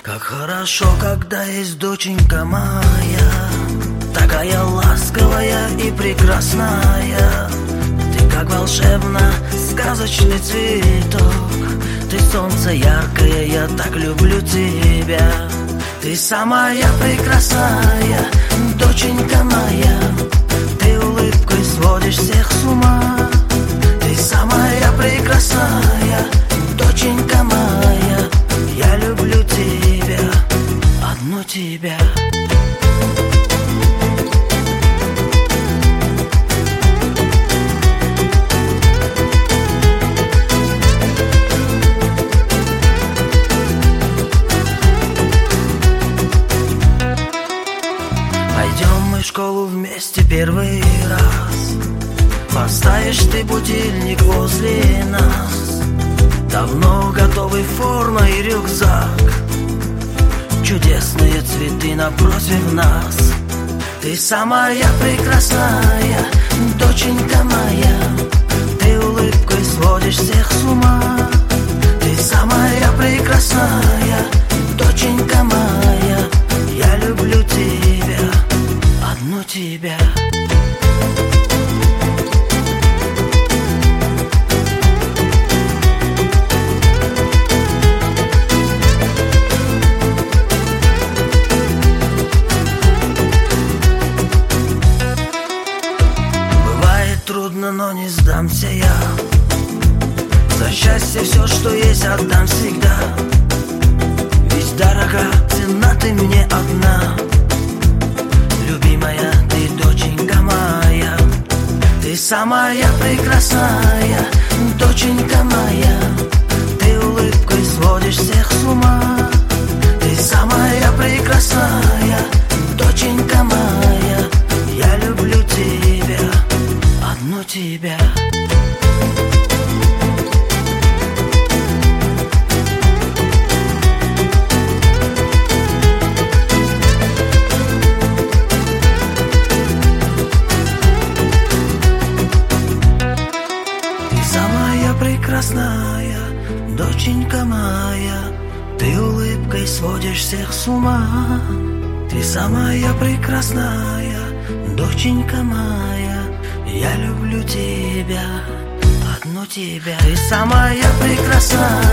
Как хорошо, когда есть доченька моя, такая ласковая и прекрасная. Ты как волшебно сказочный цветок, ты солнце яркое, я так люблю тебя. Ты самая прекрасная, доченька моя, ты улыбкой сводишь всех с ума. Ты самая прекрасная, доченька моя, я люблю тебя, одну тебя. Пойдем мы в школу вместе первый раз, поставишь ты будильник возле нас. Давно готовы форма и рюкзак, чудесные цветы напротив нас. Ты самая прекрасная, доченька моя, ты улыбкой сводишь всех с ума. Ты самая прекрасная, доченька моя, я люблю тебя, одну тебя. Трудно, но не сдамся я. За счастье все, что есть, отдам всегда. Ведь дорога цена ты мне одна. Любимая ты, доченька моя, ты самая прекрасная, доченька моя, ты улыбкой сводишь всех с ума. Ты самая прекрасная, доченька моя, я люблю тебя, одну тебя. Ты самая прекрасная, доченька моя, ты улыбкой сводишь всех с ума. Ты самая прекрасная, доченька моя, я люблю тебя, одну тебя. Ты самая прекрасная,